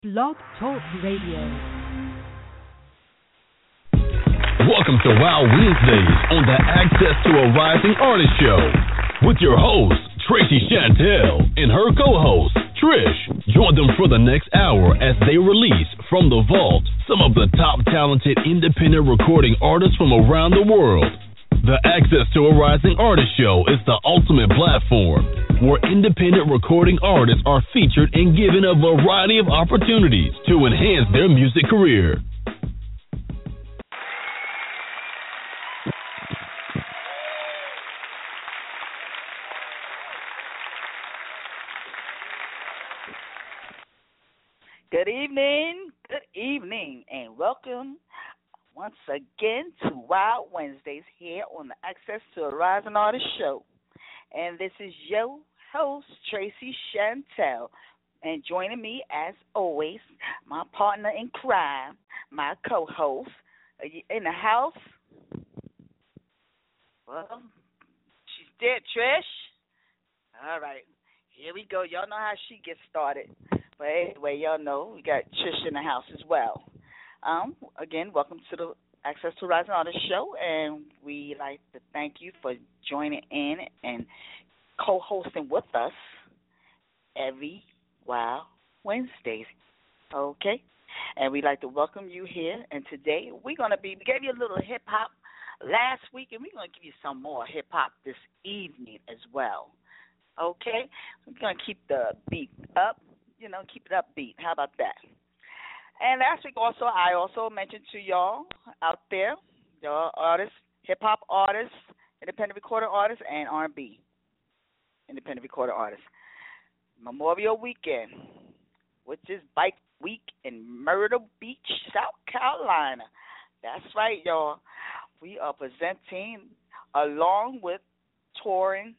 Blog Talk Radio. Welcome to Wild Wednesdays on the Access to a Rising Artist Show with your host, Tracy Chantel, and her co-host, Trish. Join them for the next hour as they release from the vault some of the top talented independent recording artists from around the world. The Access to a Rising Artist Show is the ultimate platform where independent recording artists are featured and given a variety of opportunities to enhance their music career. Good evening, and welcome once again to Wild Wednesdays here on the Access to a Rising Artist Show. And this is your host, Tracy Chantel. And joining me, as always, my partner in crime, my co-host. Are you in the house? Well, she's dead, Trish. All right, here we go. Y'all know how she gets started. But anyway, y'all know we got Trish in the house as well. Again, welcome to the Access to Rising Artist Show, and we like to thank you for joining in and co-hosting with us every Wild Wednesdays. Okay? And we'd like to welcome you here, and today we gave you a little hip-hop last week, and we're going to give you some more hip-hop this evening as well. Okay? We're going to keep the beat up, keep it upbeat. How about that? And last week I also mentioned to y'all out there, y'all artists, hip-hop artists, independent recording artists, and R&B independent recording artists. Memorial Weekend, which is Bike Week in Myrtle Beach, South Carolina. That's right, y'all. We are presenting, along with touring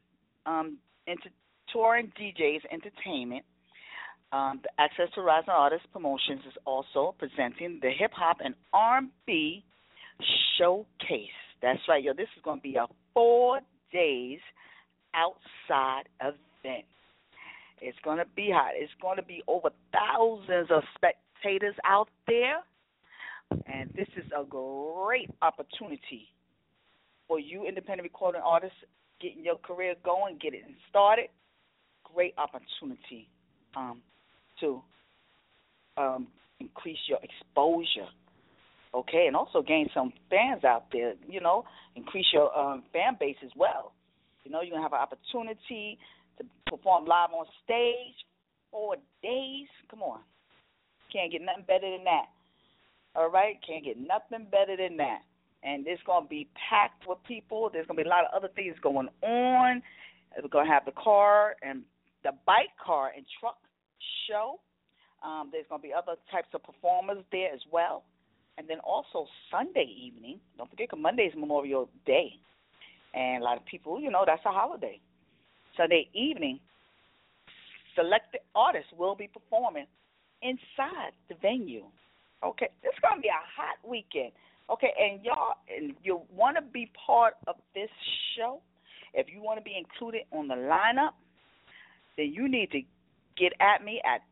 DJs Entertainment, the Access to Rising Artists Promotions is also presenting the Hip Hop and R&B Showcase. That's right, yo. This is going to be a 4 days outside event. It's going to be hot. It's going to be over thousands of spectators out there. And this is a great opportunity for you independent recording artists getting your career going, get it started. Great opportunity to increase your exposure, okay, and also gain some fans out there, increase your fan base as well. You're going to have an opportunity to perform live on stage 4 days. Come on. Can't get nothing better than that. All right? Can't get nothing better than that. And it's going to be packed with people. There's going to be a lot of other things going on. We're going to have the bike, car, and truck show. There's going to be other types of performers there as well. And then also Sunday evening, don't forget, Monday is Memorial Day. And a lot of people, that's a holiday. Sunday evening, selected artists will be performing inside the venue. Okay, it's going to be a hot weekend. Okay, and y'all, and you want to be part of this show, if you want to be included on the lineup, then you need to get at me at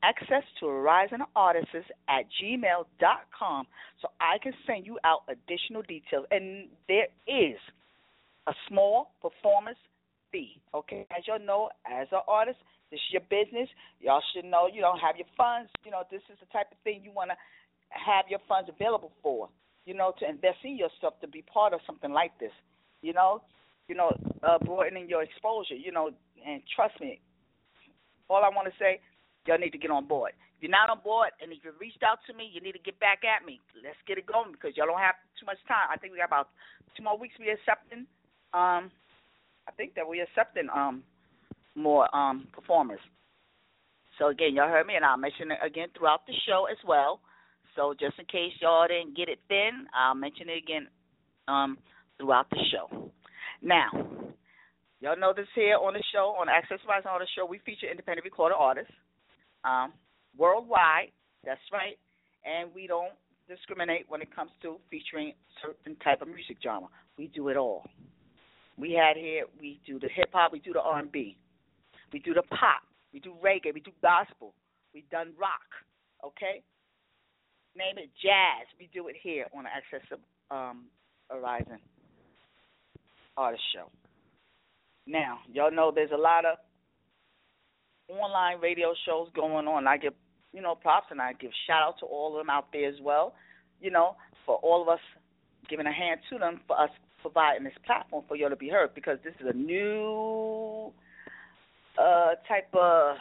accesstorisingartists@gmail.com so I can send you out additional details. And there is a small performance fee, okay? As y'all know, as an artist, this is your business. Y'all should know, have your funds. This is the type of thing you want to have your funds available for, to invest in yourself, to be part of something like this, broadening your exposure, and trust me, all I want to say, y'all need to get on board. If you're not on board and if you reached out to me, you need to get back at me. Let's get it going because y'all don't have too much time. I think we got about 2 more weeks we're accepting. I think that we're accepting more performers. So, again, y'all heard me, and I'll mention it again throughout the show as well. So just in case y'all didn't get it then, I'll mention it again throughout the show. Now, y'all know this here on the show, on the Access to Rising Artist Show, we feature independent recorded artists worldwide. That's right. And we don't discriminate when it comes to featuring certain type of music genre. We do it all. We do the hip-hop, we do the R&B. We do the pop. We do reggae. We do gospel. We've done rock. Okay? Name it jazz. We do it here on the Access Horizon Artist Show. Now, y'all know there's a lot of online radio shows going on. I give, props, and I give shout out to all of them out there as well, for all of us giving a hand to them, for us providing this platform for y'all to be heard, because this is a new type of,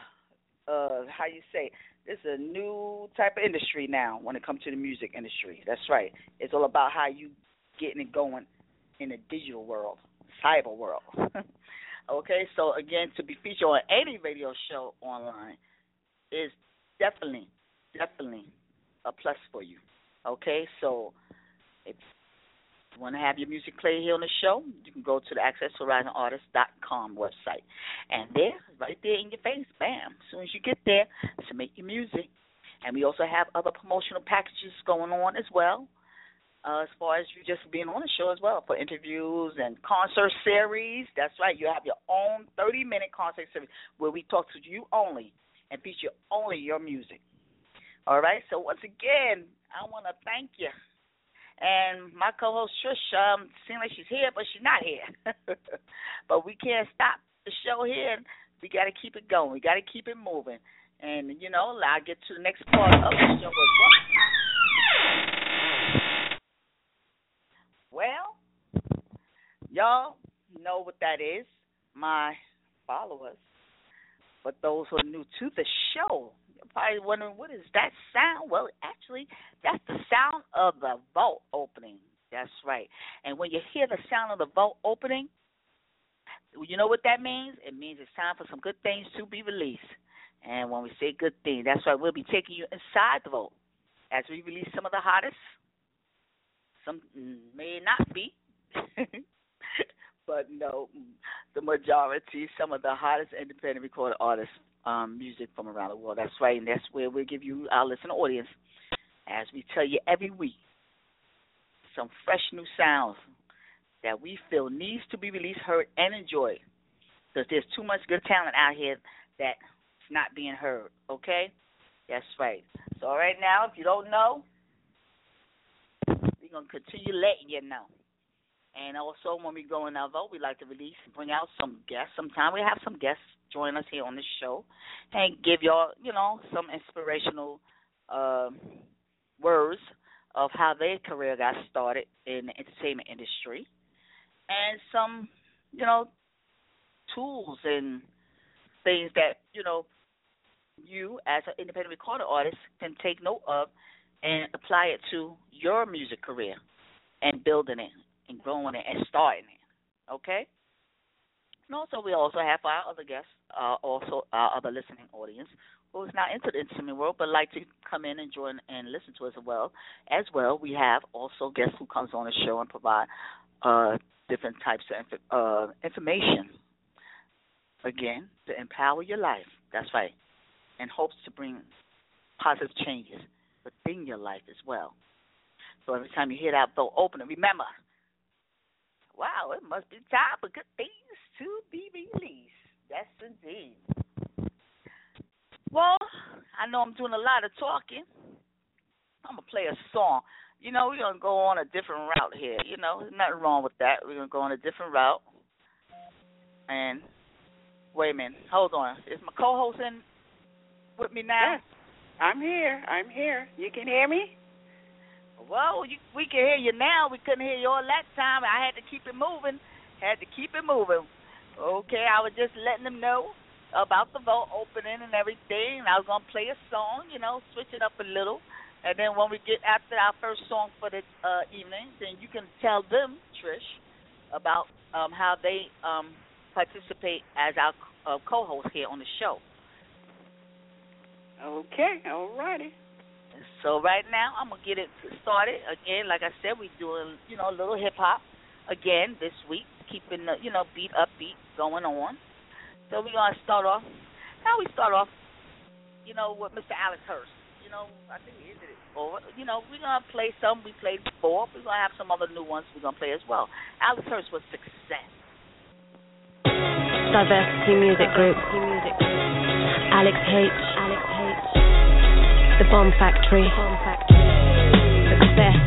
this is a new type of industry now when it comes to the music industry. That's right. It's all about how you getting it going in the digital world, cyber world. Okay, so again, to be featured on any radio show online is definitely a plus for you. Okay, so if you want to have your music played here on the show, you can go to the AccessHorizonArtist.com website. And there, right there in your face, bam, as soon as you get there, submit your music. And we also have other promotional packages going on as well, as far as you just being on the show as well, for interviews and concert series. That's right. You have your own 30-minute concert series where we talk to you only and feature only your music. All right? So once again, I want to thank you. And my co-host Trish, seems like she's here, but she's not here. But we can't stop the show here. We got to keep it going. We got to keep it moving. And, I'll get to the next part of the show as well. Well, y'all know what that is, my followers. But those who are new to the show, you're probably wondering, what is that sound? Well, actually, that's the sound of the vault opening. That's right. And when you hear the sound of the vault opening, you know what that means? It means it's time for some good things to be released. And when we say good thing, that's right, we'll be taking you inside the vault as we release some of the hottest. Some may not be, but no, the majority, some of the hottest independent recorded artists, music from around the world. That's right, and that's where we'll give you our listening audience, as we tell you every week, some fresh new sounds that we feel needs to be released, heard, and enjoyed, because there's too much good talent out here that's not being heard, okay? That's right. So right now, if you don't know, we're going to continue letting you know. And also, when we go in our vote, we like to release and bring out some guests. Sometimes we have some guests join us here on the show and give y'all, some inspirational words of how their career got started in the entertainment industry. And some, tools and things that, you as an independent recording artist can take note of and apply it to your music career and building it and growing it and starting it, okay? And also, we also have our other guests, also our other listening audience, who is not into the instrument world but like to come in and join and listen to us as well. As well, we have also guests who comes on the show and provide different types of information, again, to empower your life. That's right. And hopes to bring positive changes within your life as well. So every time you hear that door opening, remember, wow, it must be time for good things to be released. Yes, indeed. Well, I know I'm doing a lot of talking. I'm going to play a song. We're going to go on a different route here. There's nothing wrong with that. We're going to go on a different route. And wait a minute. Hold on. Is my co-host in with me now? Yes, I'm here. You can hear me? Well, we can hear you now. We couldn't hear you all that time. I had to keep it moving. Okay, I was just letting them know about the vote opening and everything. And I was going to play a song, switch it up a little. And then when we get after our first song for the evening, then you can tell them, Trish, about how they participate as our co-host here on the show. Okay, all righty. So right now, I'm going to get it started. Again, like I said, we're doing, a little hip-hop again this week, keeping the, beat upbeat going on. So we're going to start off. How we start off, with Mr. Alex Hurst. I think he did it before. We're going to play some we played before. We're going to have some other new ones we're going to play as well. Alex Hurst was Success. Diversity Music Group. Alex H. The Bomb Factory. Success.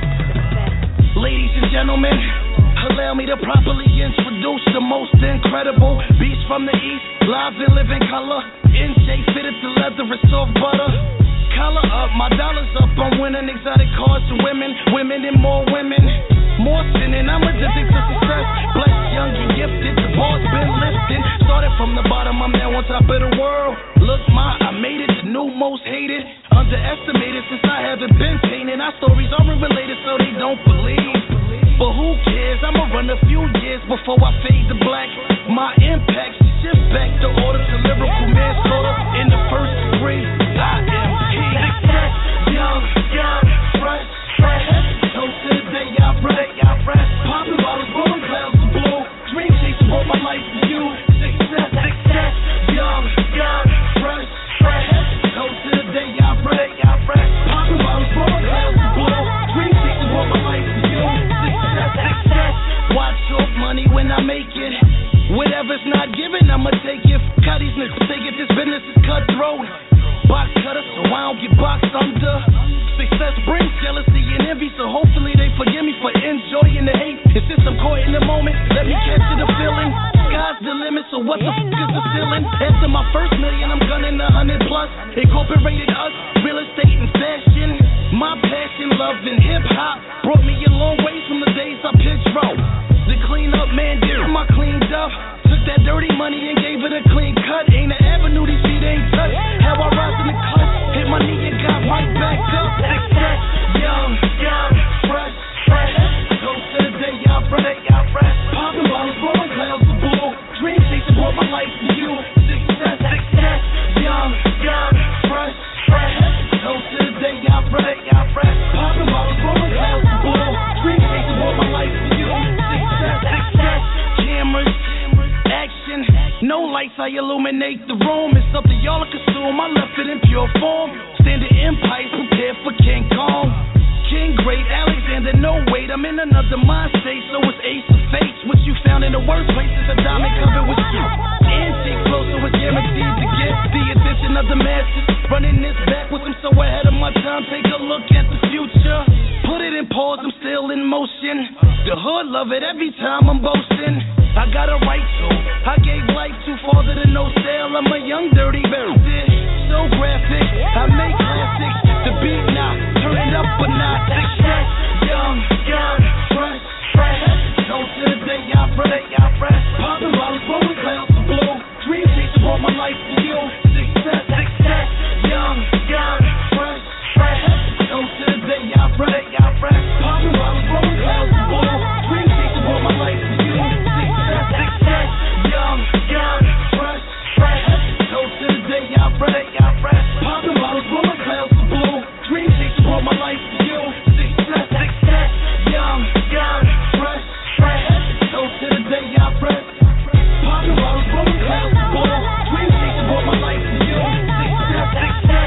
Ladies and gentlemen, allow me to properly introduce the most incredible beast from the east, live and live in color, NJ fitted to leather and soft butter. Collar up, my dollar's up, I'm winning exotic cars and women and more women. More sinning, I'm addicted to success. Blessed, young and gifted, the bar's been lifted. Started from the bottom, I'm now on top of the world. Look, I made it, the new most hated. Underestimated since I haven't been tainted. Our stories aren't related, so they don't believe. But who cares? I'ma run a few years before I fade to black. My impact shift back to order to lyrical manslaughter. In the first degree, I am king. Success, young, fresh. Toast to the day I fresh. Popping bottles, blowing clouds of blue. Dream chasing, brought my life to you. Success, young, fresh. Toast to the day I fresh. Popping bottles, blowing clouds of blue. Dream chasing, brought my life to you. Success. Watch your money when I make it. Whatever's not given, I'ma take it. Cut these niggas, take it. This business is cutthroat. Box cutter, so I don't get boxed under. Success brings jealousy and envy, so hopefully they forgive me for enjoying the hate. And since I'm caught in the moment, let me capture the feeling. Sky's the limit, so what the f*** is the ceiling? After my first million, I'm gunning 100 plus. Incorporated us, real estate and fashion. My passion, love and hip hop brought me a long ways from the days I pitched row. The clean up man did my cleaned up. Took that dirty money and gave it a clean cut. Ain't an avenue these feet ain't touched. How I rise in the clutch, hit my knee and got right back up. Success, young, fresh. Toast to the day I fresh. Popping bottles, blowing clouds of blue. Dream chasing, brought my life to you. Success, young, fresh. Toast to the day I fresh. Popping bottles, blowing clouds of blue. Dream chasing, brought my life to you. Success. Cameras, action. No lights, I illuminate the room. It's up to y'all to consume. I left it in pure form. Standing empires, prepared for King Kong. King great, Alexander, no wait. I'm in another mind state, so it's ace of fate. What you found in the worst place is a diamond covered with you. Antique flow, so it's guaranteed to get the attention of the masses. Running this backwards, I'm so ahead of my time. Take a look at the future. Put it in pause, I'm still in motion. The hood love it every time I'm boasting. I got a right to. I gave life to father to no sale. I'm a young dirty bastard. So graphic, I make classics. The beat now, turn it up but not. Success, young, fresh. Toast to the day I fresh. Popping bottles, blowing clouds of blue. Dream chasing, brought my life to you. Success, young, fresh. Toast to the day I fresh. Popping bottles, blowing clouds of blue. Dream chasing, brought my life to you. Success, young, fresh. Toast to the day I fresh. Popping bottles, blowing clouds of blue. Dream chasing, brought my life to you. Success, young, fresh. Toast to the day I fresh. Popping bottles, blowing clouds of blue. Dream chasing, brought my life to you. Success.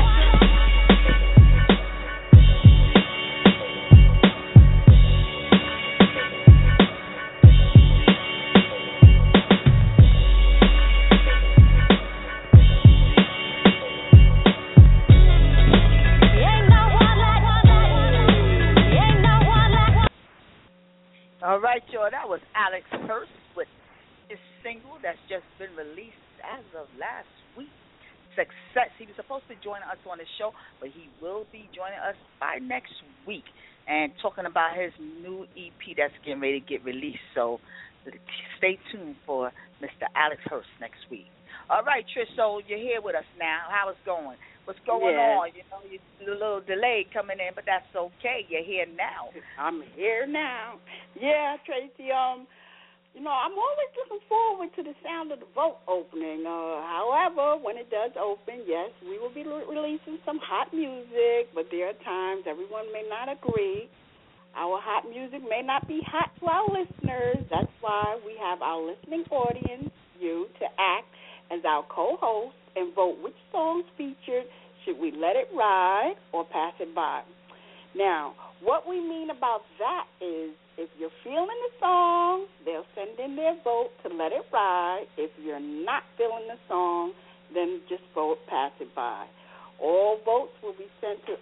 All right, y'all, that was Alex Hurst with his single that's just been released as of last week, Success. He was supposed to be joining us on the show, but he will be joining us by next week and talking about his new EP that's getting ready to get released. So stay tuned for Mr. Alex Hurst next week. All right, Trish, so you're here with us now. How it's going? What's going on? You know, you're a little delayed coming in, but that's okay. You're here now. I'm here now. Yeah, Tracy, you know, I'm always looking forward to the sound of the vote opening. However, when it does open, yes, we will be releasing some hot music, but there are times everyone may not agree. Our hot music may not be hot to our listeners. That's why we have our listening audience, you, to act as our co-host and vote which songs featured. Should we let it ride or pass it by? Now, what we mean about that is if you're feeling the song, they'll send in their vote to let it ride. If you're not feeling the song, then just vote pass it by. All votes will be sent to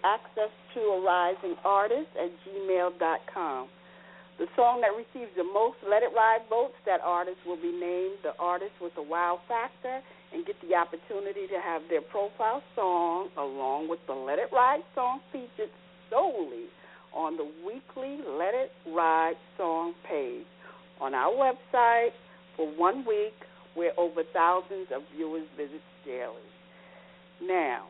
accesstoarising@gmail.com. The song that receives the most Let It Ride votes, that artist will be named the artist with the wow factor and get the opportunity to have their profile song along with the Let It Ride song featured solely on the weekly Let It Ride song page on our website for 1 week, where over thousands of viewers visit daily. Now,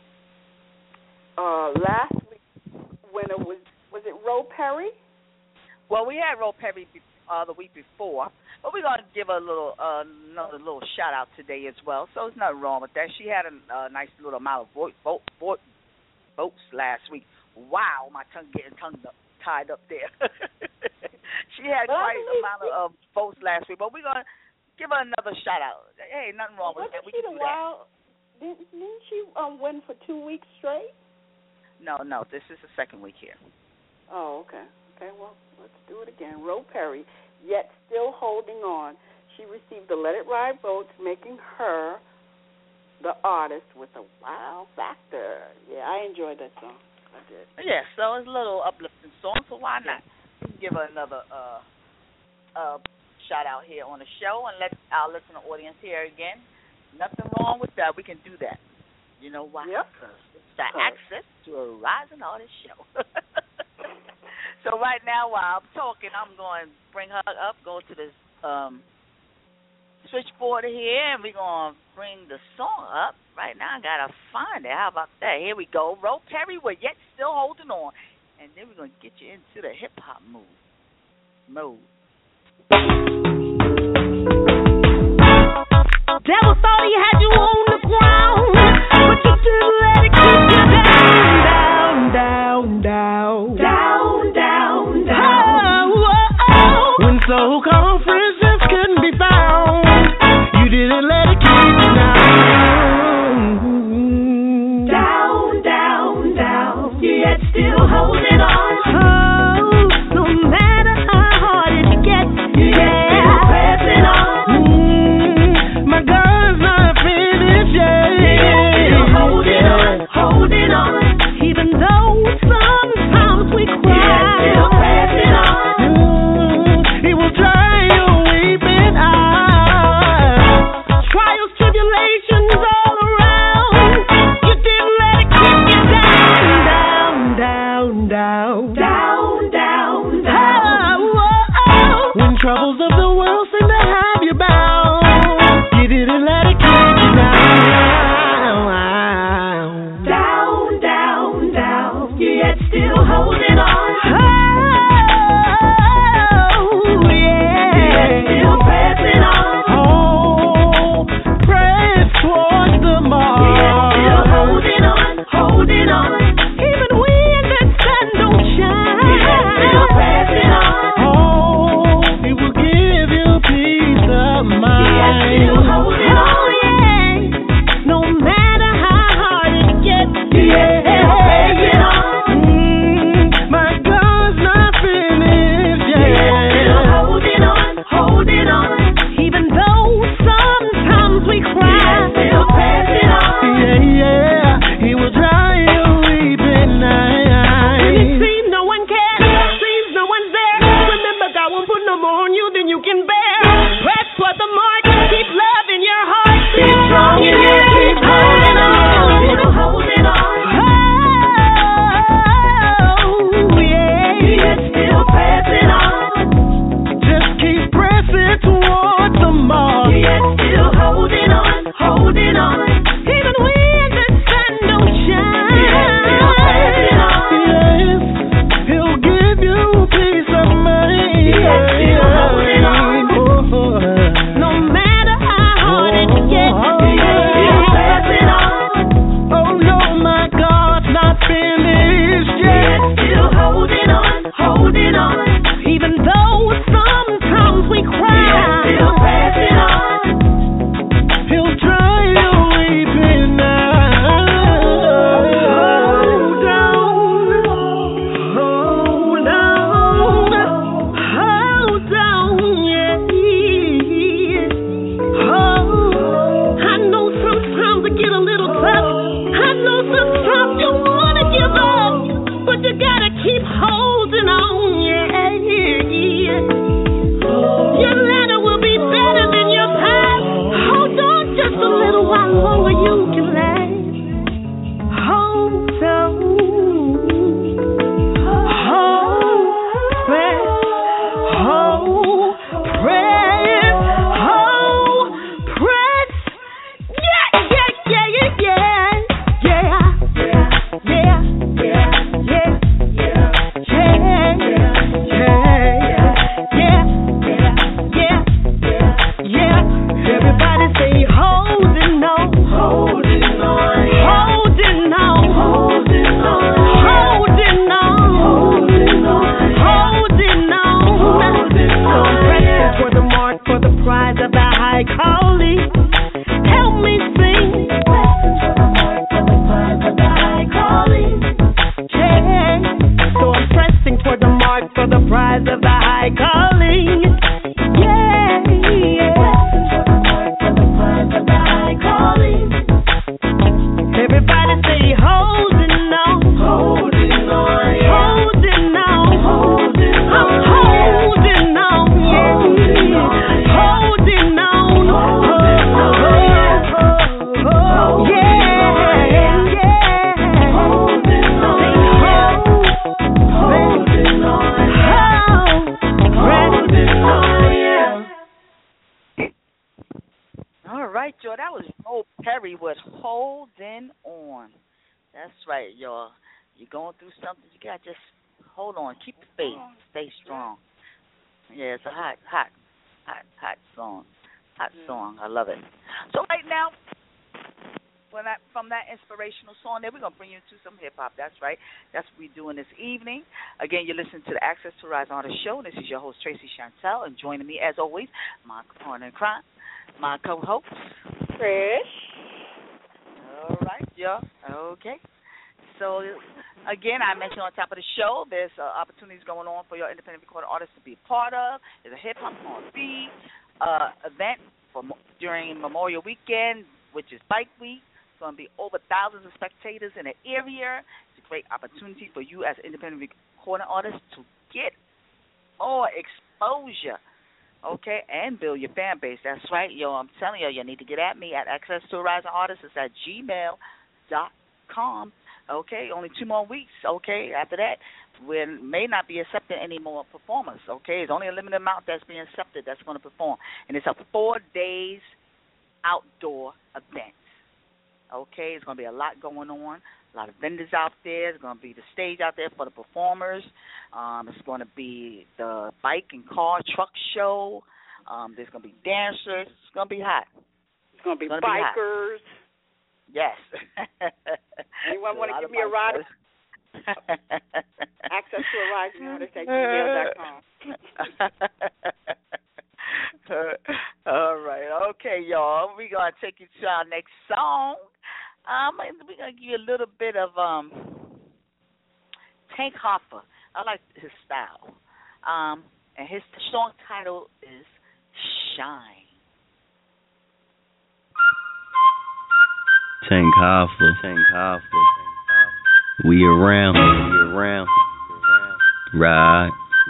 last week, winner was it Ro Perry? Well, we had Ro Perry the week before, but we're going to give a little another little shout out today as well. So there's nothing wrong with that. She had a nice little amount of votes last week. Wow, my tongue tied up there. She had quite an amount of votes last week, but we're going to give her another shout out. Hey, nothing wrong with that. We can do that. Didn't she win for 2 weeks straight? No, this is the second week here. Oh, okay. Okay, well, let's do it again. Ro Perry, yet still holding on. She received the Let It Ride votes, making her the artist with a wow factor. Yeah, I enjoyed that song. I did. Yeah, so it's a little uplifting song, so why not? Give her another shout out here on the show and let our listener audience hear again. Nothing wrong with that. We can do that. You know why? Yep. Because it's the access to a rising artist show. So right now, while I'm talking, I'm going to bring her up, go to this switchboard here, and we're going to bring the song up. Right now, I got to find it. How about that? Here we go. Ro Perry, we're yet still holding on. And then we're going to get you into the hip-hop mode. Devil thought he had you on the ground, but you didn't let it keep you down. When so-called friendships couldn't be found, you didn't let it keep you down. You're yet still holding on. No matter how hard it gets, you're still pressing on. My God's not finished yet. You're still holding on. Even though sometimes we cry, you're still pressing on. He will dry your weeping eyes. Trials, tribulations all around. You didn't let it keep you down. When troubles of the world seem to have you bound, you didn't let it keep you down. You're yet still holding on. Still pressing on. Press towards the mark. Still holding on. Even when the sun don't shine. Still pressing on. It will give you peace of mind. Still holding on. No matter how hard it gets. Still pressing on. My for the prize of the high calling. Yeah, yeah. For the prize of the high calling. Everybody say holding on, holding on, yeah. Holding on, holding on, I'm holding on, yeah. Holding on, holding on, yeah, yeah. Holding on, holding on, yeah. All right, y'all. That was Mo Perry with Holding On. That's right, y'all. You're going through something, you got to just hold on. Keep the faith. Stay strong. Yeah, it's a hot song. Hot song. I love it. So right now, from that inspirational song there, we're going to bring you into some hip-hop. That's right. That's what we're doing this evening. Again, you're listening to the Access to Rise Artist Show. This is your host, Tracy Chantel, and joining me, as always, my partner in crime, my co-host, Trish. All right, y'all. Okay. So, again, I mentioned on top of the show, there's opportunities going on for your independent recording artists to be a part of. There's a hip-hop R&B event during Memorial Weekend, which is Bike Week. It's going to be over thousands of spectators in the area. It's a great opportunity for you as an independent recording artist to get more exposure, okay, and build your fan base. That's right, yo. I'm telling you, you need to get at me at Access to Rising Artists. It's at gmail.com. Okay, only 2 more weeks, okay? After that, we may not be accepting any more performers, okay? It's only a limited amount that's being accepted that's going to perform. And it's a 4 days outdoor event, okay? It's going to be a lot going on, a lot of vendors out there. There's going to be the stage out there for the performers. It's going to be the bike and car truck show. There's going to be dancers. It's going to be hot. It's going to be bikers. Yes. Anyone want to give me a ride? Access to a rising artist at gmail.com. All right. Okay, y'all. We're going to take you to our next song. We're going to give you a little bit of Tank Hoffa. I like his style. And his song title is Shine. Tank Hoffa. We around. Ride.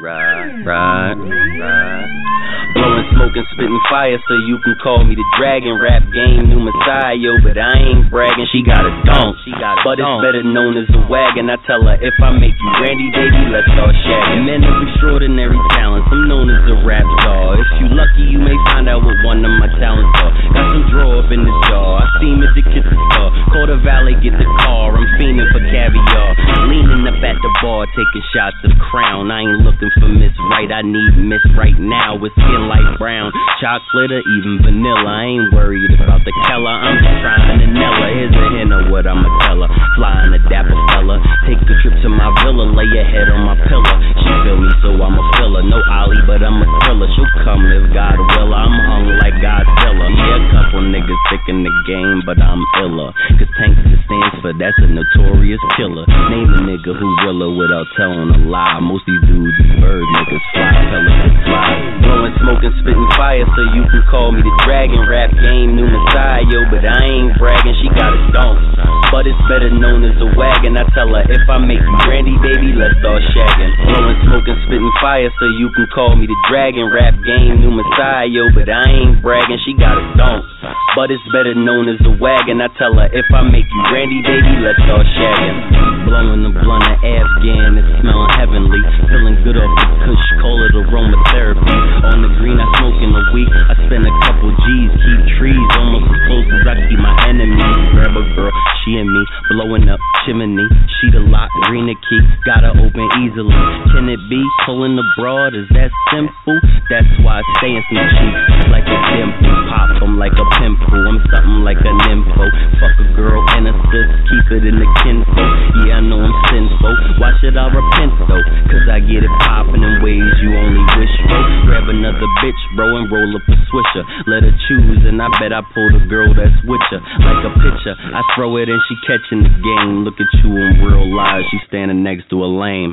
Blowing smoke and spitting fire, so you can call me the dragon. Rap game, new messiah, but I ain't bragging. She got a dunk, but it's better known as a wagon. I tell her, if I make you Randy, baby, let's start shagging. Men of extraordinary talents, I'm known as a rap star. If you lucky, you may find out what one of my talents are. Got some draw up in the jar, I steam at the kitchen store. Call the valet, get the car, I'm fiending for caviar. Leaning up at the bar, taking shots of Crown. I ain't looking for Miss Right, I need Miss Right now with skin like brown, chocolate or even vanilla. I ain't worried about the color, I'm just trying to nail her. Here's a hint of what I'ma tell her. Flying a dapper fella, take a trip to my villa, lay your head on my pillow. She feel me, so I'm a filler. No Ollie, but I'm a thriller. She'll come if God will. I'm hung like Godzilla. Yeah, a couple niggas sick in the game, but I'm iller. Cause Tank just stands for that's a notorious killer. Name a nigga who realer without telling a lie. Most these dudes is bird niggas fly, pelicans fly. Blowing smoke and spitting fire, so you can call me the dragon. Rap game, new messiah, but I ain't bragging. She got a dunk, but it's better known as a wagon. I tell her, if I make you Randy, baby, let's start shagging. Blowing smoke and spitting fire, so you can call me the dragon. Rap game, new messiah, but I ain't bragging. She got a dunk, but it's better known as a wagon. I tell her, if I make you Randy, baby, let's start shagging. Blowing the blunt of Afghan, it's smelling heavenly. Feeling good off the kush, call it aromatherapy. On the green, I smoke in a week. I spend a couple G's, keep trees almost as close as I keep my enemies. Grab a girl, she and me, blowing up chimney. She the lock, green the key, gotta open easily. Can it be pulling the broad? Is that simple? That's why I stay in some cheeks like a dimple. Pop them like a pimple. I'm something like a nympho. Fuck a girl and a sis, keep it in the kinfolk. Yeah, I know I'm sinful. Why should I repent though? Cause I get it poppin' in ways you only wish for. Grab another bitch, bro, and roll up a swisher. Let her choose, and I bet I pull the girl that's with her. Like a pitcher, I throw it and she catching the game. Look at you in real life, she standing next to a lame. Blowing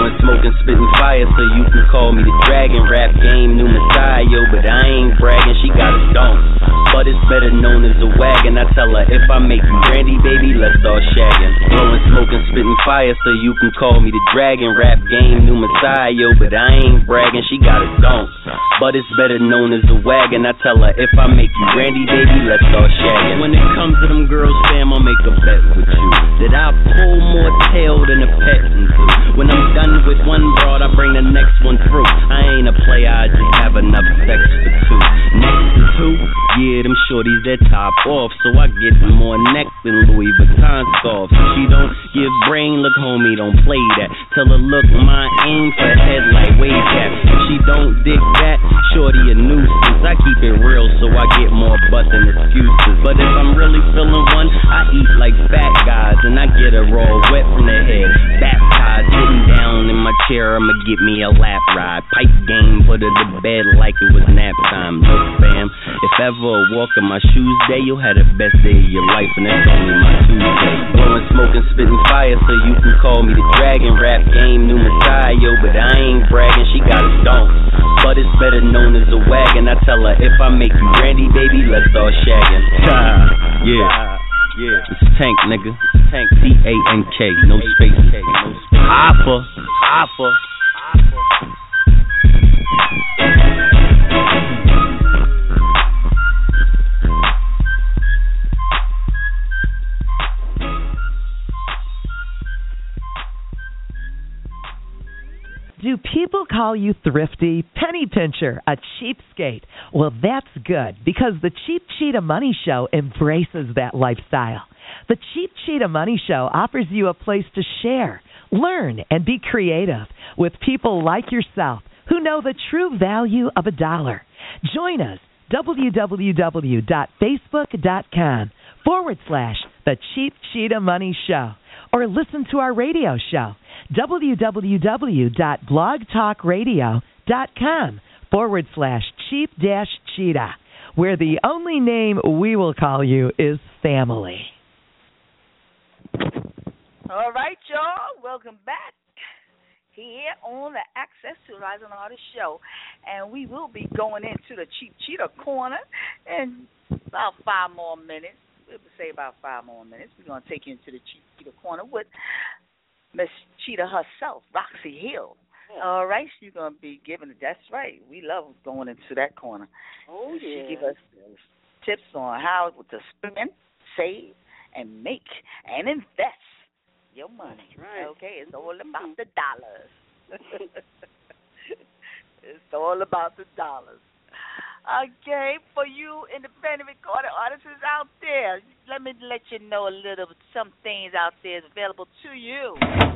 Blowing smoke and spitting fire, so you can call me the dragon. Rap game, new messiah, yo, but I ain't bragging. She got a dome, but it's better known as a wagon. I tell her, if I make you brandy, baby, let's start shagging. Blowing smoke and spitting fire, so you can call me the dragon. Rap game, new messiah, yo, but I ain't bragging. She got a dome, but it's better known as a wagon. I tell her, if I make you brandy, baby, let's start shagging. When it comes to them girls, fam, I'll make a bet with you that I pull more tail than a pet and do. When I'm done with one broad, I bring the next one through. I ain't a player, I just have enough sex for two. Next to two, yeah, them shorties, they're top off, so I get more neck than Louis Vuitton scarves. She don't give brain, look homie, don't play that. Tell her, look, my aim for head like wave cap. If she don't dig that, shorty a nuisance. I keep it real, so I get more butt than excuses. But if I'm really feeling one, I eat like fat guys, and I get her all wet from the head. Baptized, sitting down in my chair, I'ma get me a lap ride. Pipe game, put her to bed like it was nap time. Look, fam, if ever a walk in my shoes day, you'll have the best day of your life, and that's only my Tuesday. Blowing smoke and spitting fire, so you can call me the dragon. Rap game, new messiah, yo, but I ain't bragging. She got a dome, but it's better known as a wagon. I tell her, if I make you brandy, baby, let's start shagging. Yeah, it's Tank, nigga. Tank, Tank, no spaces. Hopper. Do people call you thrifty, penny pincher, a cheapskate? Well, that's good, because the Cheap Cheetah Money Show embraces that lifestyle. The Cheap Cheetah Money Show offers you a place to share, learn, and be creative with people like yourself who know the true value of a dollar. Join us, www.facebook.com/The Cheap Cheetah Money Show, or listen to our radio show, www.blogtalkradio.com/cheap-cheetah, where the only name we will call you is family. All right, y'all. Welcome back here on the Access to Rising Artist Show. And we will be going into the Cheap Cheetah Corner in about 5 more minutes. We'll say about 5 more minutes. We're going to take you into the Cheap Cheetah Corner with Miss Cheetah herself, Roxy Hill. Yeah. All right, she's going to be giving it. That's right. We love going into that corner. Oh, yeah. She give us tips on how to spend, save, and make and invest your money. Right. Okay, it's all about the dollars. It's all about the dollars. Okay, for you independent recording artists out there, let me let you know a little some things out there is available to you.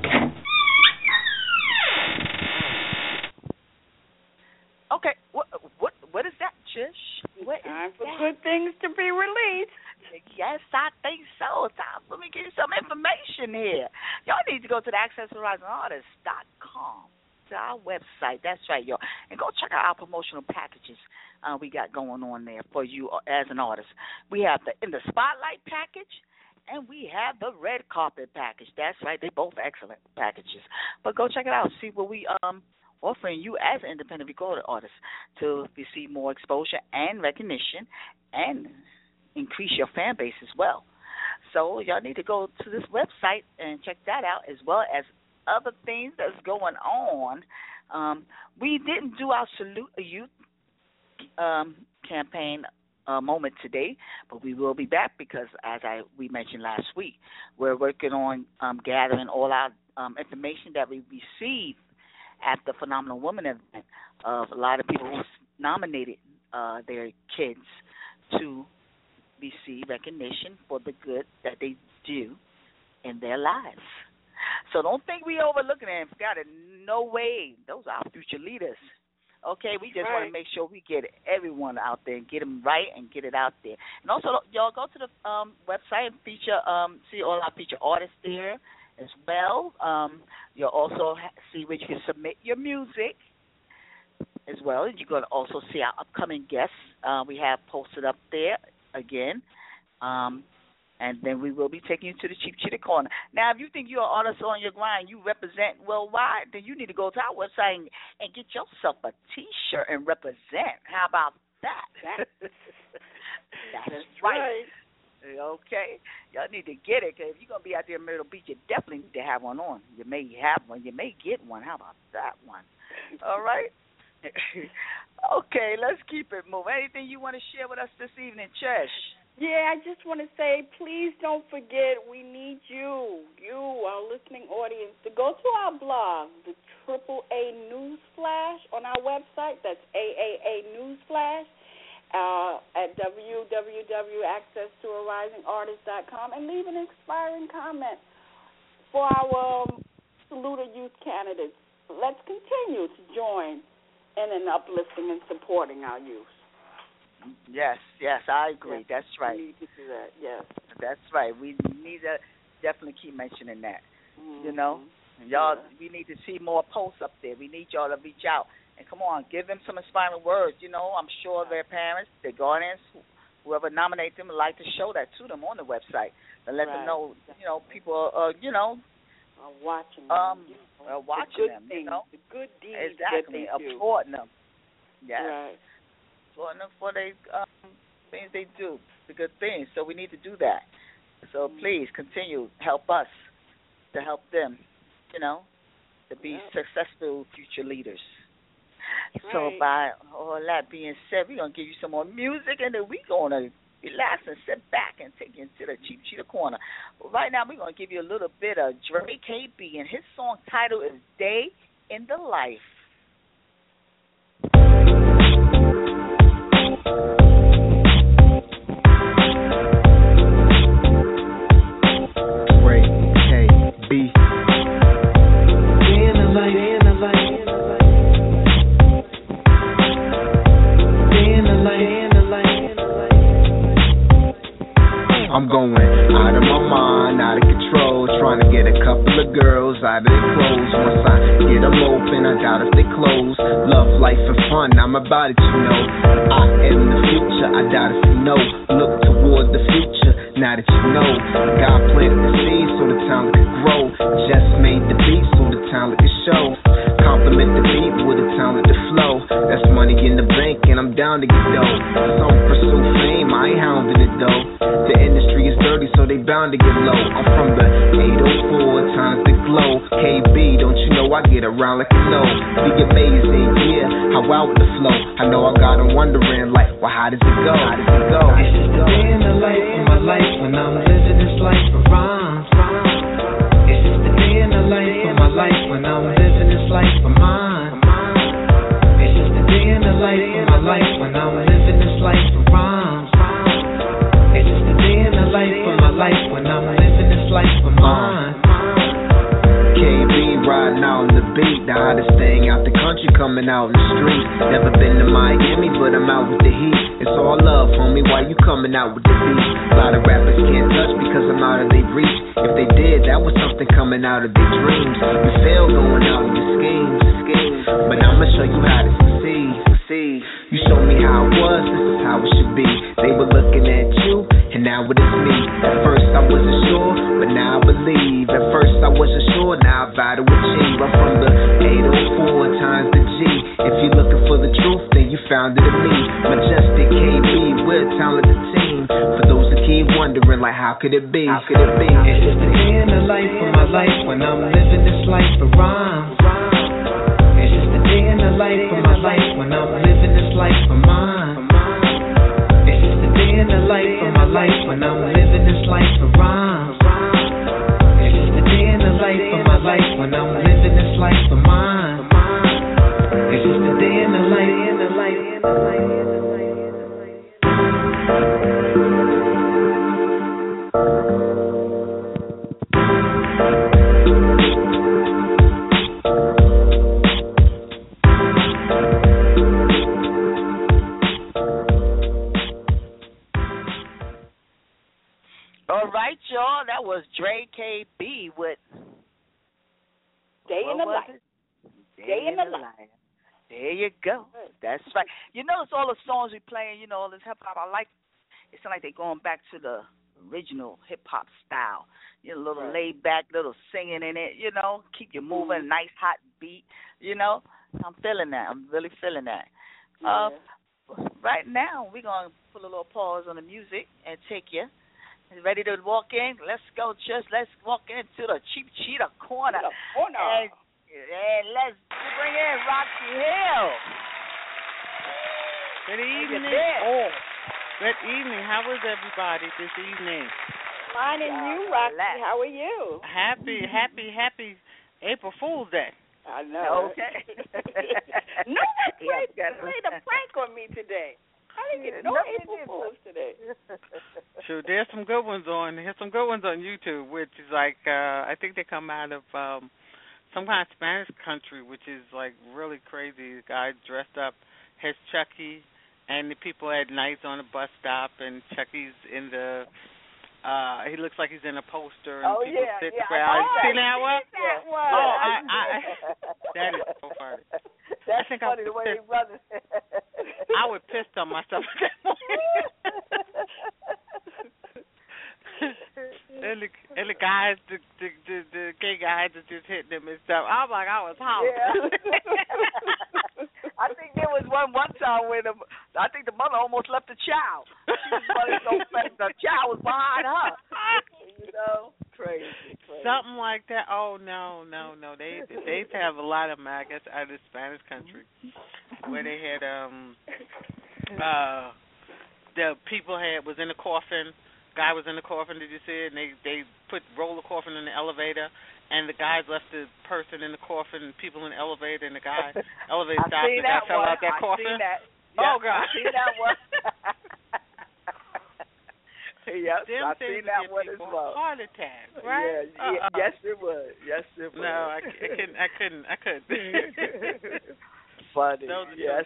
Okay, what is that, Trish? What time for that? Good things to be released. Yes, I think so. Let me give you some information here. Y'all need to go to the AccessHorizonArtists.com, to our website. That's right, y'all. And go check out our promotional packages we got going on there for you as an artist. We have the In the Spotlight package, and we have the Red Carpet package. That's right. They're both excellent packages. But go check it out. See what we offering you as an independent recording artist to receive more exposure and recognition and increase your fan base as well. So y'all need to go to this website and check that out, as well as other things that's going on. We didn't do our Salute a Youth campaign moment today, but we will be back because, as we mentioned last week, we're working on gathering all our information that we received at the Phenomenal Woman event of a lot of people who nominated their kids to receive recognition for the good that they do in their lives. So don't think we overlooking it and forgot it. No way. Those are our future leaders. Okay, we just want to make sure we get everyone out there and get them right and get it out there. And also, y'all go to the website and see all our featured artists there as well. You'll also see where you can submit your music as well. You're going to also see our upcoming guests we have posted up there again. And then we will be taking you to the Cheap Cheetah Corner. Now, if you think you're an artist on your grind, you represent worldwide, then you need to go to our website and get yourself a T-shirt and represent. How about that? That's right. Okay. Y'all need to get it, because if you're going to be out there in Myrtle Beach, you definitely need to have one on. You may have one. You may get one. How about that one? All right? Okay, let's keep it moving. Anything you want to share with us this evening, Trish? Yeah, I just want to say, please don't forget, we need you, our listening audience, to go to our blog, the AAA News Flash, on our website. That's AAA News Flash at www.accesstoarising.artist.com, and leave an inspiring comment for our Saluda youth candidates. Let's continue to join in uplifting and supporting our youth. Yes, I agree. Yes, that's right. We need to do that, yes. That's right. We need to definitely keep mentioning that. Mm-hmm. You know? And y'all, we need to see more posts up there. We need y'all to reach out. And come on, give them some inspiring words. You know, I'm sure their parents, their guardians, whoever nominates them would like to show that to them on the website. And let them know, you know, people are, watching them. Watching them, things, you know. The good deeds exactly, that they do. applauding them. Yes. Right. Applauding them for the things they do, the good things. So we need to do that. So please continue, help us to help them, you know, to be successful future leaders. Right. So by all that being said, we're going to give you some more music, and then we're going to relax and sit back and take you into the Cheap Cheetah Corner. Right now, we're going to give you a little bit of Dre KB, and his song title is Day in the Life. Dre KB. Day in the life, day in the life. Day in the life, day in the life. I'm going out of my mind, out of control, trying to get a couple of girls out of their clothes. Once I get them open, I doubt if they close. Love, life, and fun, I'm about it, you know. I am the future, I doubt if you know. Look toward the future, now that you know. God planted the seed so the talent could grow. Just made the beat so the talent could show. Compliment the beat with the talent to flow. That's money in the bank and I'm down to get dough. Some pursue fame, I ain't hounding it though. The industry is dirty so they bound to get low. I'm from the 804, times the glow. KB, don't you know I get around like you know. Be amazing, yeah, how out with the flow. I know I got them wondering like, well, how does it go? How does it go? It's just a day in the life of my life when I'm living this life of rhymes. It's just a day in the life of my life when I'm living this life of mine. It's just a day in the life of my life when I'm living this life of rhymes. It's just a day in the life of my life when I'm living this life of mine. KB riding out on the beat, the hottest thing out the country coming out in the street. Never been to Miami, but I'm out with the heat. It's all love, homie, why you coming out with the beat? A lot of rappers can't touch because I'm out of their reach. If they did, that was something coming out of their dreams. You fail going out with your schemes, but I'ma show you how to succeed. You show me how it was, this is how it should be. They were looking at you, and now it is me. At first I wasn't sure, but now I believe. At first I wasn't sure, now I vow to achieve. I'm from the 804 times the G. If you're looking for the truth, then you found it in me. Majestic KB, we're a talented team. For those that keep wondering, like, how could it be? How could it be? It's just a day in the life of my life when I'm living this life of rhymes. It's just a day in the life of my life when I'm living this life of mine. It's just a day in the life of my life when I'm living this life of rhymes. It's just a day in the life of my life when I'm living this life of mine. It's just a day in the life, in the life, in the life, in the life. All right, y'all. That was Dre KB with Day in the Life. Day in the Life. There you go. That's right. You notice all the songs we playing, you know, all this hip hop. I like. It's like they're going back to the original hip hop style. You know, a little Right. laid back, little singing in it. You know, keep you moving, nice hot beat. You know, I'm feeling that. I'm really feeling that. Yeah. Right now, we're gonna put a little pause on the music and take you. Ready to walk in? Let's go, just let's walk into the Cheap Cheetah Corner. And let's bring in Roxy Hill. Good evening. Oh. Good evening. How was everybody this evening? Fine, and you, Roxy, how are you? Happy April Fool's Day. I know. Okay. No, that played a prank on me today. I didn't get no April Fools today. So there's some good ones on. There's some good ones on YouTube, which is like I think they come out of some kind of Spanish country, which is like really crazy. The guy dressed up as Chucky, and the people had knives on the bus stop, and Chucky's in the. He looks like he's in a poster, and people sit around. You seen that one? That one. Oh, that is so funny. That's I think funny the way he runs it. I was pissed on myself that morning. and the guys, the gay guys that just hitting him and stuff. I'm like, I was hollering. Yeah. I think there was one time when I think the mother almost left the child. She was running so fast, the child was behind her. You know, crazy. Something like that. Oh no. They have a lot of maggots out of the Spanish country, where they had the people was in the coffin. Guy was in the coffin. Did you see it? And they rolled the coffin in the elevator, and the guys left the person in the coffin, and people in the elevator, and the guy elevator stopped. The guy fell out that coffin. Seen that. Oh God! I seen that one. Yes, I seen that one as well. Heart attack, right? Yeah, yes it would. Yes it would. No, I couldn't. Funny. Yes.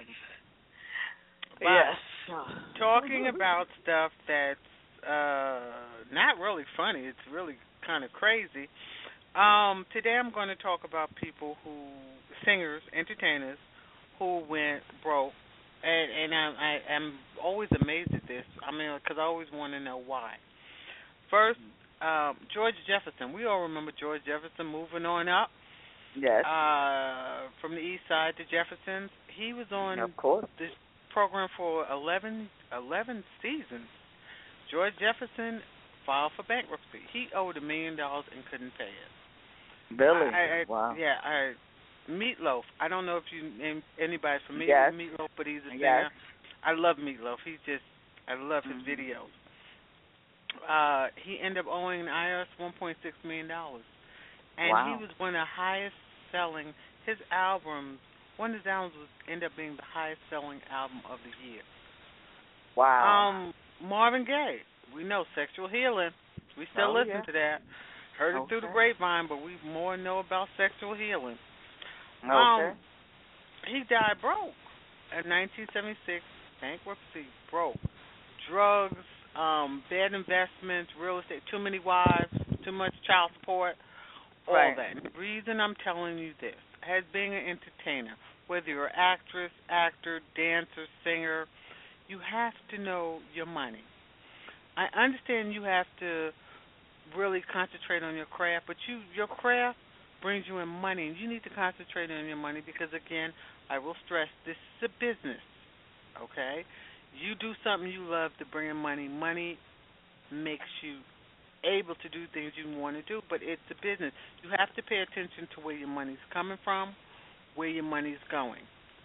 But yes. Talking about stuff that's not really funny. It's really kind of crazy. Today I'm going to talk about singers, entertainers, who went broke. And I'm always amazed at this. I mean, because I always want to know why. First, George Jefferson. We all remember George Jefferson moving on up. Yes. From the east side to Jefferson's. He was on this program for 11 seasons. George Jefferson filed for bankruptcy. He owed $1 million and couldn't pay it. Really? Wow. Yeah. Meatloaf. I don't know if anybody's familiar with Meatloaf, but he's a singer. I love Meatloaf. I love his videos. He ended up owing the IRS $1.6 million. And he was one of the highest selling, one of his albums ended up being the highest selling album of the year. Wow. Marvin Gaye. We know Sexual Healing. We still listen to that. Heard it through the grapevine, but we more know about Sexual Healing. Okay. He died broke in 1976. Bankruptcy, broke. Drugs, bad investments, real estate, too many wives, too much child support, all that. And the reason I'm telling you this, as being an entertainer, whether you're an actress, actor, dancer, singer, you have to know your money. I understand you have to really concentrate on your craft, but your craft brings you in money, and you need to concentrate on your money because, again, I will stress, this is a business, okay? You do something you love to bring in money. Money makes you able to do things you want to do, but it's a business. You have to pay attention to where your money's coming from, where your money's going.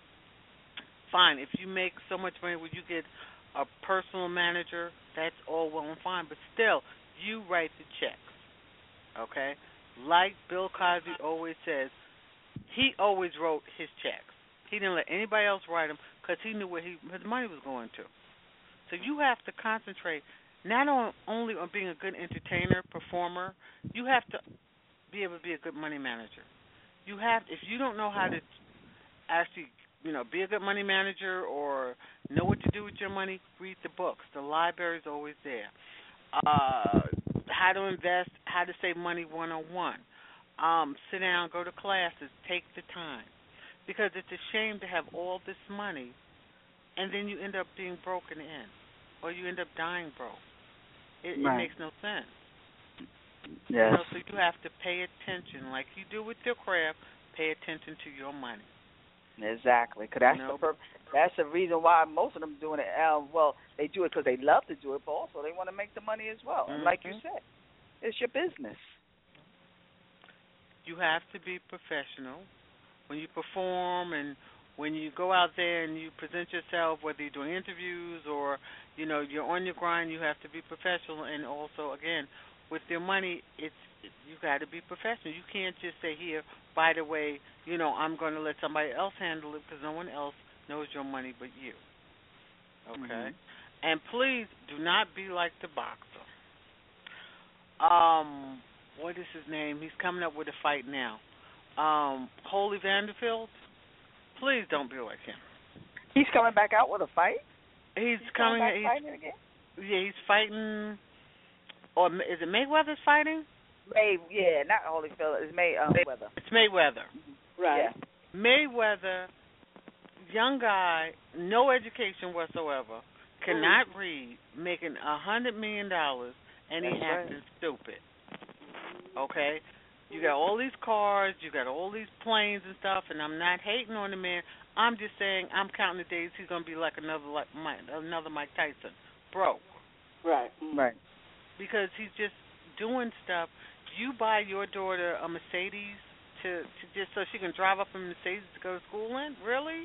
Fine, if you make so much money where you get a personal manager, that's all well and fine, but still, you write the checks, okay? Like Bill Cosby always says, he always wrote his checks. He didn't let anybody else write them because he knew where his money was going to. So you have to concentrate not only on being a good entertainer, performer, you have to be able to be a good money manager. If you don't know how to actually, be a good money manager or know what to do with your money, read the books. The library's always there. How to invest, how to save money 101. Sit down, go to classes, take the time. Because it's a shame to have all this money and then you end up being broke in the end. Or you end up dying broke. It makes no sense. Yes. So you have to pay attention, like you do with your craft. Pay attention to your money. Exactly, because that's the reason why most of them doing it. Well, they do it because they love to do it, but also they want to make the money as well. And like you said, it's your business. You have to be professional when you perform and when you go out there and you present yourself, whether you're doing interviews or you're on your grind. You have to be professional, and also again with your money, you got to be professional. You can't just say, here, by the way, I'm going to let somebody else handle it because no one else knows your money but you. Okay? And please do not be like the boxer. What is his name? He's coming up with a fight now. Holy Vanderfield? Please don't be like him. He's coming back out with a fight? He's fighting again? Yeah, he's fighting. Or is it Mayweather's fighting? Not Holyfield. It's Mayweather. It's Mayweather. Right. Yeah. Mayweather, young guy, no education whatsoever, cannot read, making $100 million, and he's acting stupid. Okay? You got all these cars, you got all these planes and stuff, and I'm not hating on the man. I'm just saying I'm counting the days he's going to be like another Mike Tyson, broke. Right. Right. Because he's just doing stuff. You buy your daughter a Mercedes to just so she can drive up in Mercedes to go to school in? Really?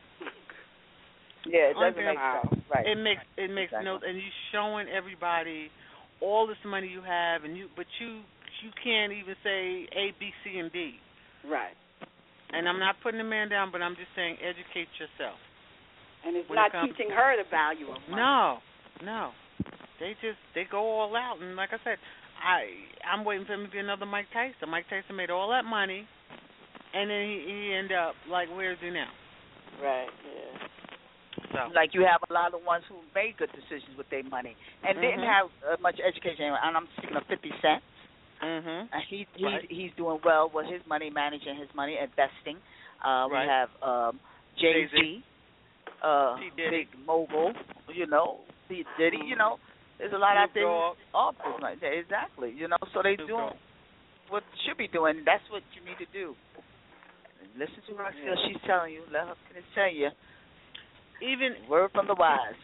Yeah, it doesn't make sense. Right. It makes exactly. no, and you showing everybody all this money you have, but you can't even say A, B, C, and D. Right. And I'm not putting the man down, but I'm just saying educate yourself. And it's not teaching her the value of money. No. They go all out, and like I said, I'm waiting for him to be another Mike Tyson. Mike Tyson made all that money, and then he ended up like, where is he now? Right. Yeah. So. Like you have a lot of ones who made good decisions with their money and didn't have much education. And I'm speaking of 50 Cent. And he's doing well with his money, managing his money, investing. We have Jay-Z, big mogul, P. Diddy, there's a lot out there offers like that. Exactly, so they doing what should be doing. That's what you need to do. Listen to Roxelle. She's telling you. Let her tell you. Even word from the wise.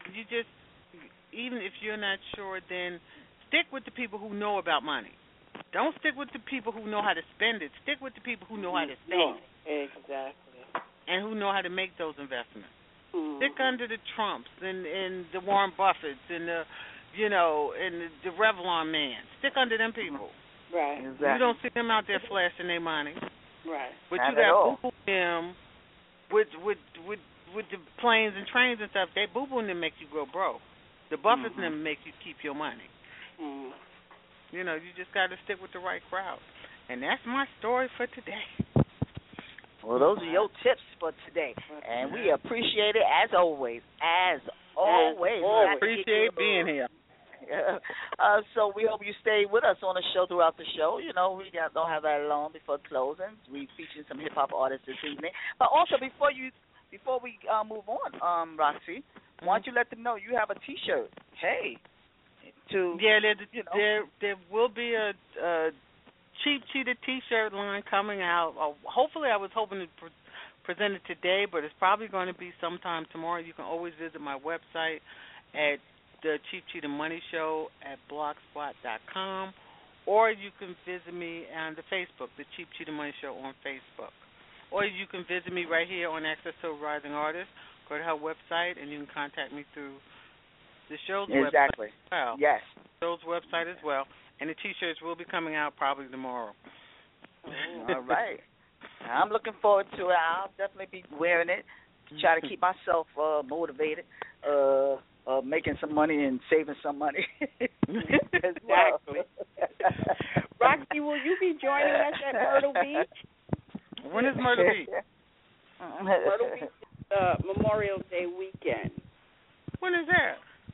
Even if you're not sure, then stick with the people who know about money. Don't stick with the people who know how to spend it. Stick with the people who know how to save it. Exactly. And who know how to make those investments. Stick under the Trumps and the Warren Buffetts and the Revlon man. Stick under them people. Right. Exactly. You don't see them out there flashing their money. Right. But you got boo-boo them with the planes and trains and stuff. They boo-boo them make you go broke. The Buffetts them make you keep your money. You just got to stick with the right crowd. And that's my story for today. Well, those are your tips for today. And we appreciate it as always. As always. Appreciate being here. So we hope you stay with us on the show throughout the show. We don't have that long before closing. We featured some hip-hop artists this evening. But also, before we move on, Roxy, why don't you let them know you have a T-shirt? Hey. There will be a Cheap Cheetah T-shirt line coming out. Hopefully, I was hoping to present it today, but it's probably going to be sometime tomorrow. You can always visit my website at the Cheap Cheetah Money Show at blogspot.com, or you can visit me on the Facebook, the Cheap Cheetah Money Show on Facebook, or you can visit me right here on Access to a Rising Artist. Go to her website, and you can contact me through the show's website as well. Yes. Show's website as well. And the T-shirts will be coming out probably tomorrow. All right. I'm looking forward to it. I'll definitely be wearing it to try to keep myself motivated, making some money and saving some money. Exactly. Roxy, will you be joining us at Myrtle Beach? When is Myrtle Beach? Myrtle Beach Memorial Day weekend. When is that?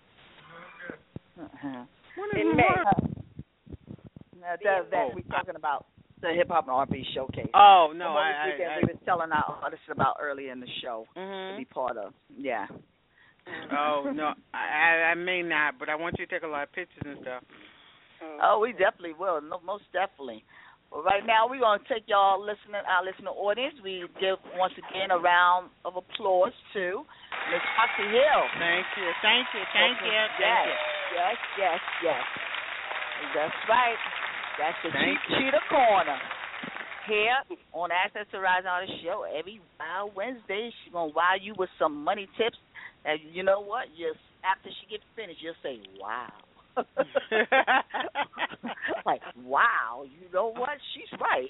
In May. That we're talking about the Hip Hop and R&B Showcase. Oh, no. We were telling our artists about earlier in the show to be part of. Yeah. Oh no, I may not, but I want you to take a lot of pictures and stuff. Oh, we definitely will. No, most definitely. Well, right now we're gonna take our listening audience. We give once again a round of applause to Miss Foxy Hill. Thank you. Yes. That's right. That's the Cheap Cheetah Corner. Here on Access to Rising Artist Show every Wednesday. She's gonna wow you with some money tips. And you know what? Just after she gets finished, you'll say, "Wow." Like, wow, you know what? She's right.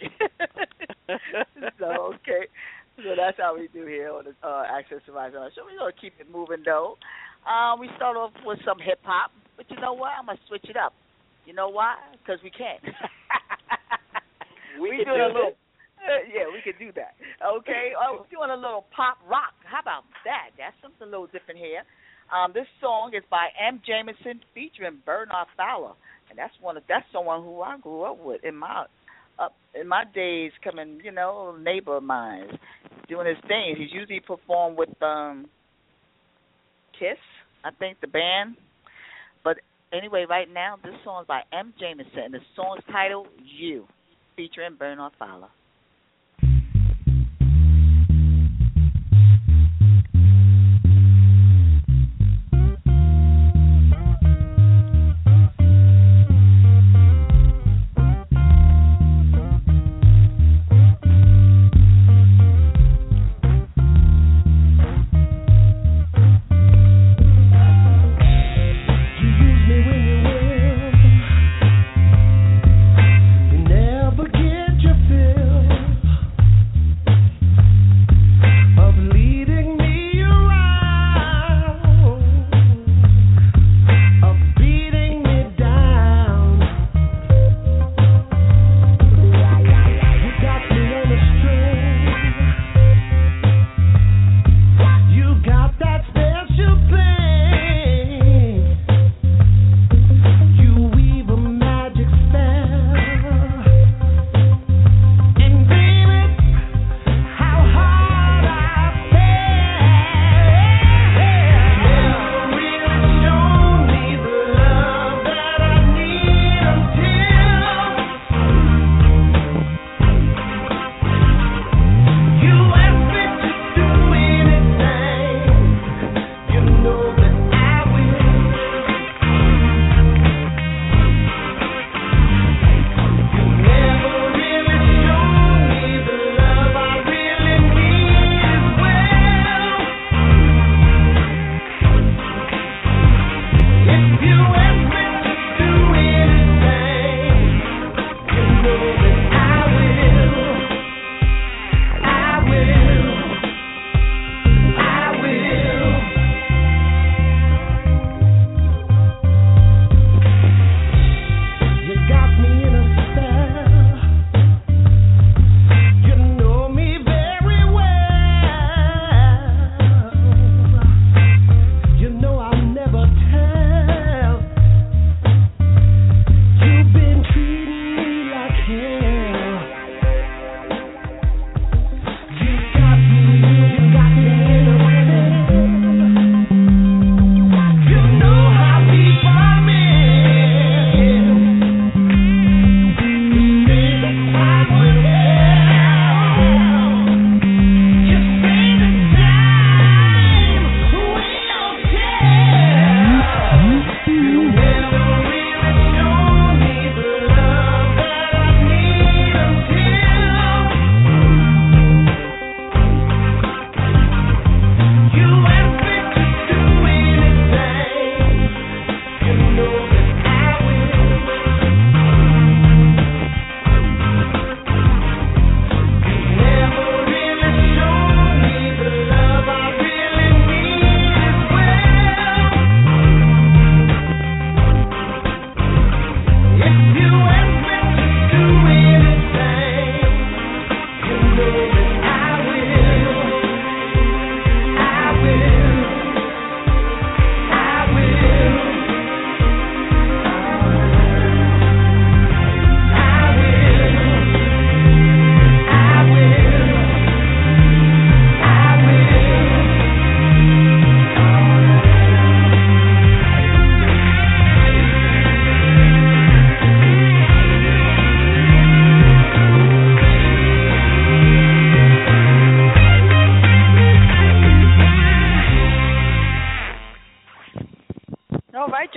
So, okay. So that's how we do here on the Access to Rising Artist Show. We're going to keep it moving, though. We start off with some hip-hop, but you know what? I'm going to switch it up. You know why? Because we can. We do a little. Yeah, we could do that. Okay, we're doing a little pop rock. How about that? That's something a little different here. This song is by M. Jameson featuring Bernard Fowler, and that's someone who I grew up with in my days, coming, neighbor of mine, doing his thing. He's usually performed with Kiss, I think, the band. But anyway, right now this song is by M. Jameson, and the song's titled "You," featuring Bernard Fowler.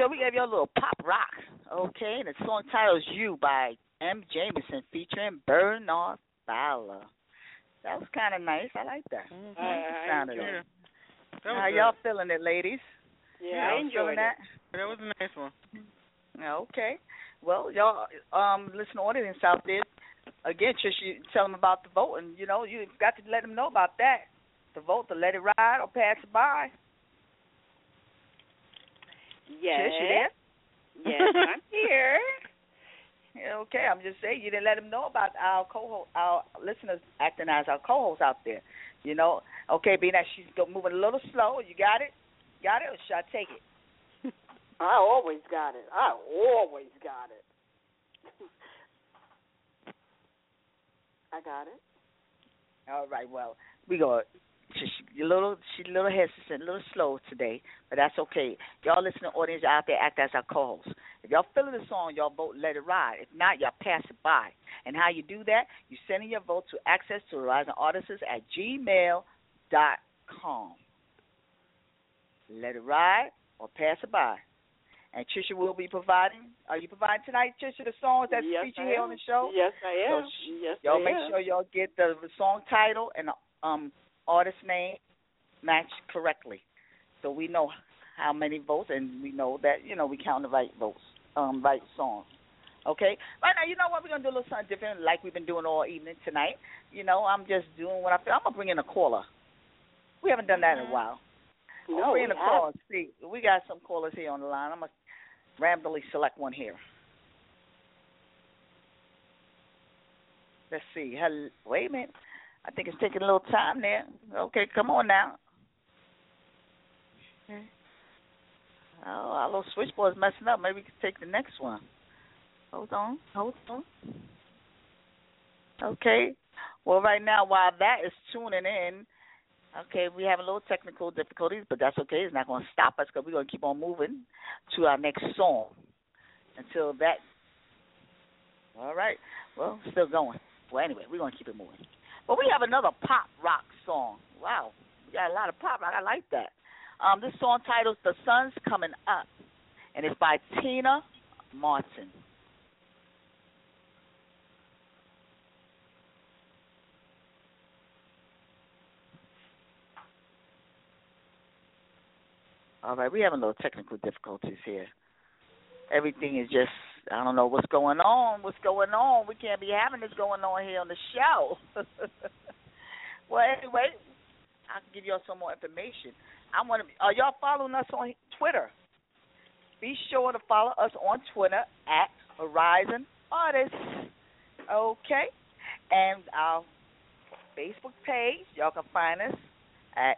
we gave you a little pop rock, okay? And the song title is You by M. Jameson featuring Bernard Fowler. That was kind of nice. I like that. I enjoyed it. How y'all feeling it, ladies? Yeah, I enjoyed that. That was a nice one. Okay. Well, y'all, listen to audience out there. Again, Trish, you tell them about the vote, and, you know, you've got to let them know about that. The vote, to let it ride or pass it by. Yes. Trish, you there? Yes, I'm here. Okay, I'm just saying you didn't let them know about our co-host, our listeners acting as our co-hosts out there. You know, okay, being that she's moving a little slow, you got it? Got it, or should I take it? I always got it. I got it. All right, well, we go. She's a little hesitant, a little slow today, but that's okay. Y'all listening audience out there, act as our co-hosts. If y'all feeling the song, y'all vote Let It Ride. If not, y'all pass it by. And how you do that, you send in your vote to access to Rising Artists at gmail.com. Let it ride or pass it by. And Trisha will be providing. Are you providing tonight, Trisha, the songs that's featured here on the show? Yes, I am. Y'all make sure y'all get the song title and the artist name matched correctly, so we know how many votes, and we know that, you know, we count the right votes, right songs. Okay? Right now, you know what? We're going to do a little something different like we've been doing all evening tonight. You know, I'm just doing what I feel. I'm going to bring in a caller. We haven't done that in a while. No, bring in a caller. See, we got some callers here on the line. I'm going to randomly select one here. Let's see. Wait a minute. I think it's taking a little time there. Okay, come on now. Okay. Oh, our little switchboard's messing up. Maybe we can take the next one. Hold on. Okay. Well, right now, while that is tuning in, okay, we have a little technical difficulties, but that's okay. It's not going to stop us because we're going to keep on moving to our next song until that. All right. Well, still going. Well, anyway, we're going to keep it moving. But we have another pop rock song. Wow. We got a lot of pop rock. I like that. This song titled The Sun's Coming Up, and it's by Tina Martin. All right, we're having a little technical difficulties here. Everything is just, I don't know what's going on. We can't be having this going on here on the show. Well, anyway, I can give y'all some more information. Are y'all following us on Twitter? Be sure to follow us on Twitter at Horizon Artists. Okay? And our Facebook page, y'all can find us at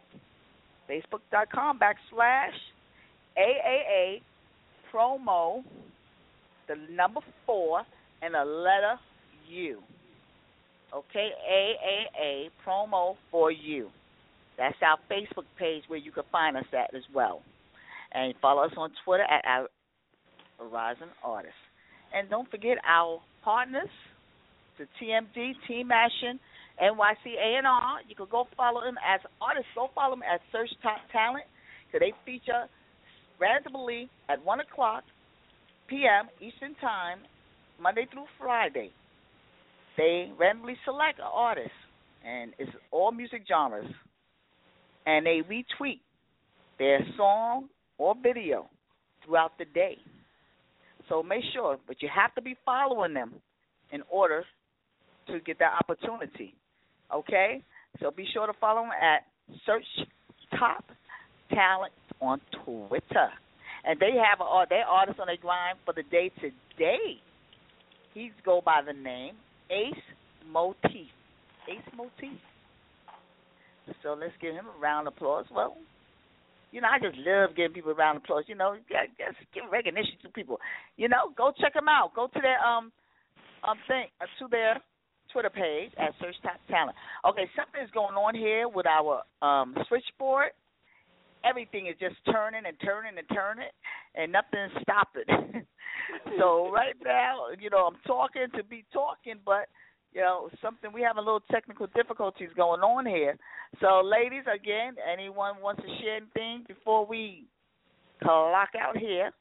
facebook.com/AAA promo, the number 4, and a letter U. Okay, AAA promo for you. That's our Facebook page where you can find us at as well. And follow us on Twitter at our Horizon Artists. And don't forget our partners, the TMD, Team Action, NYC A&R. You can go follow them as artists. Go follow them at Search Top Talent, because they feature randomly at 1 o'clock p.m. Eastern Time, Monday through Friday. They randomly select an artist, and it's all music genres. And they retweet their song or video throughout the day. So make sure, but you have to be following them in order to get that opportunity. Okay? So be sure to follow them at Search Top Talent on Twitter. And they have their artist on their grind for the day today. He's go by the name Ace Motif. Ace Motif. So let's give him a round of applause. Well, you know, I just love giving people a round of applause. You know, just give recognition to people. You know, go check them out. Go to their to their Twitter page at Search Top Talent. Okay, something's going on here with our switchboard. Everything is just turning and turning and turning, and nothing's stopping. So right now, you know, I'm talking to be talking, but you know, we have a little technical difficulties going on here. So, ladies, again, anyone wants to share anything before we clock out here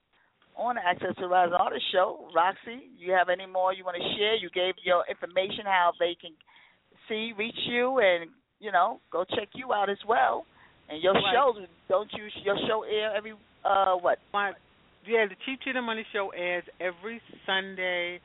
on the Access to Rise Artist Show. Roxy, you have any more you want to share? You gave your information, how they can reach you, and, go check you out as well. And your show, your show air every, what? The Cheap Cheetah Money Show airs every Sunday,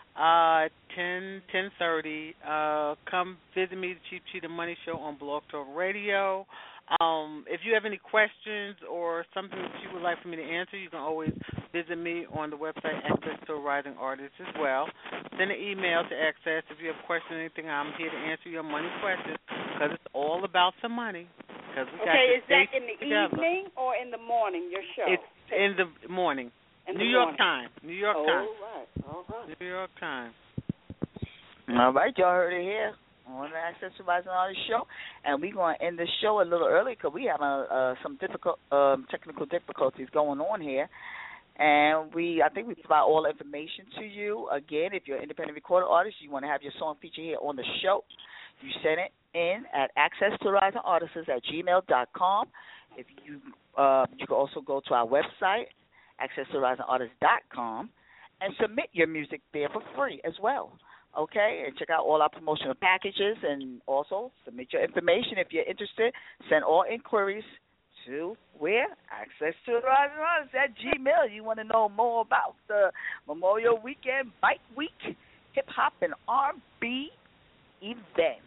10:30. Come visit me, the Cheap Cheetah Money Show on Blog Talk Radio. If you have any questions or something that you would like for me to answer, you can always visit me on the website, Access to a Rising Artist as well. Send an email to Access if you have questions or anything. I'm here to answer your money questions because it's all about some money. Okay, is that in the evening or in the morning, your show? It's in the morning. New York time. New York time. All right. New York time. All right, y'all heard it here on the Access to Rising Artist Show, and we're going to end the show a little early because we have some technical difficulties going on here, and I think we provide all the information to you. Again, if you're an independent recording artist, you want to have your song featured here on the show, you send it in at accesstorising@gmail.com. If you can also go to our website, accesstorising.artist.com, and submit your music there for free as well. Okay, and check out all our promotional packages, and also submit your information if you're interested. Send all inquiries to where? Access to the Rising Artists at Gmail. You want to know more about the Memorial Weekend Bike Week, hip hop and R&B events.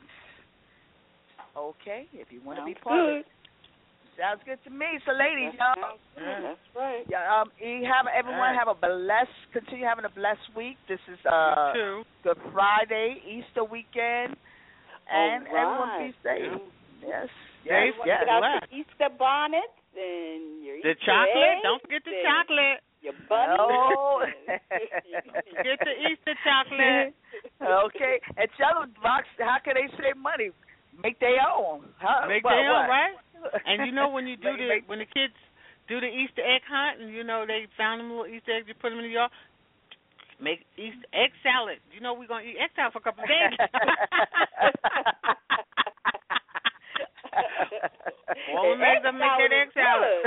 Okay, if you want to be part of it. Sounds good to me. So, ladies, y'all. That's right. Yeah, everyone have a continue having a blessed week. This is Good Friday, Easter weekend, and everyone be safe. Yes. Get out the Easter bonnets and your Easter chocolate. Eggs. Don't forget the chocolate. Your bunny. Oh. Get the Easter chocolate. Okay, and tell them, Vox, how can they save money? Make their own. Huh? Make their own, right? And when you do when the kids do the Easter egg hunt, and they found them little Easter eggs, you put them in the yard. Make Easter egg salad. We're gonna eat egg salad for a couple of days. All we make them make that egg salad.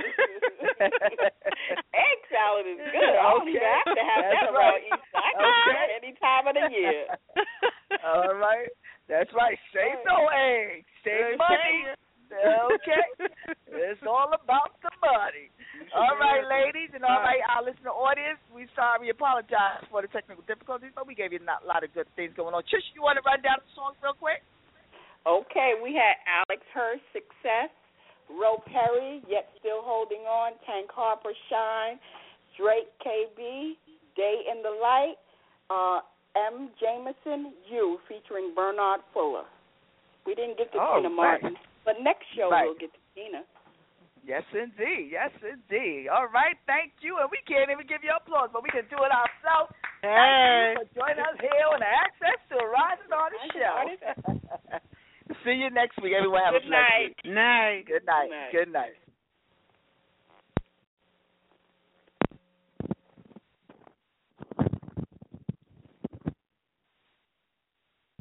Egg salad is good. I don't even have to have that around Easter. I can do that any time of the year. All right. That's right. Save no eggs. Save money. Okay. It's all about the money. All right, ladies, and all right, our listener audience, we apologize for the technical difficulties, but we gave you a lot of good things going on. Trish, you want to run down the songs real quick? Okay, we had Alex Hurst, Success, Ro Perry, Yet Still Holding On, Tank Harper, Shine, Drake, KB, Day in the Light, M. Jameson, You, featuring Bernard Fuller. We didn't get to Tina Martin, but next show we'll get to Tina. Yes, indeed. Yes, indeed. All right, thank you. And we can't even give you applause, but we can do it ourselves. Hey. Thank you for joining us here on the Access to a Rising Artist Show. See you next week. Everyone have a blessed week. Night. Good night. Good night.